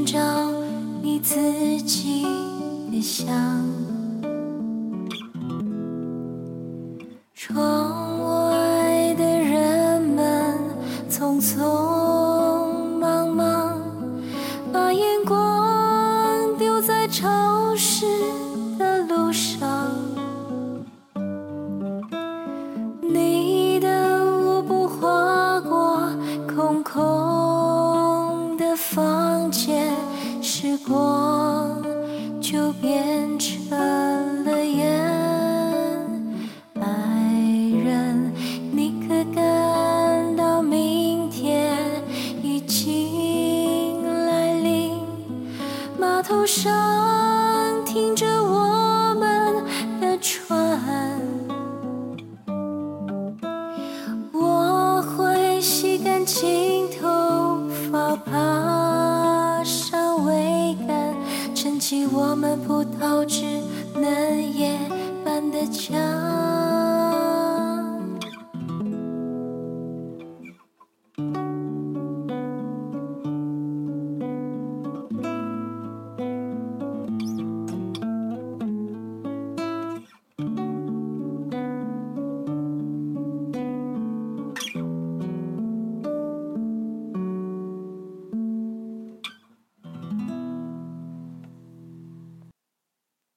寻找你自己的香。窗外的人们匆匆忙忙，把眼光丢在潮湿的路上。你的舞步划过空空的房间，时光就变成了烟。爱人，你可感到明天已经来临？码头上停着我们的船，我会洗干净头发，爬上桅杆，撑起我们葡萄枝嫩叶般的家。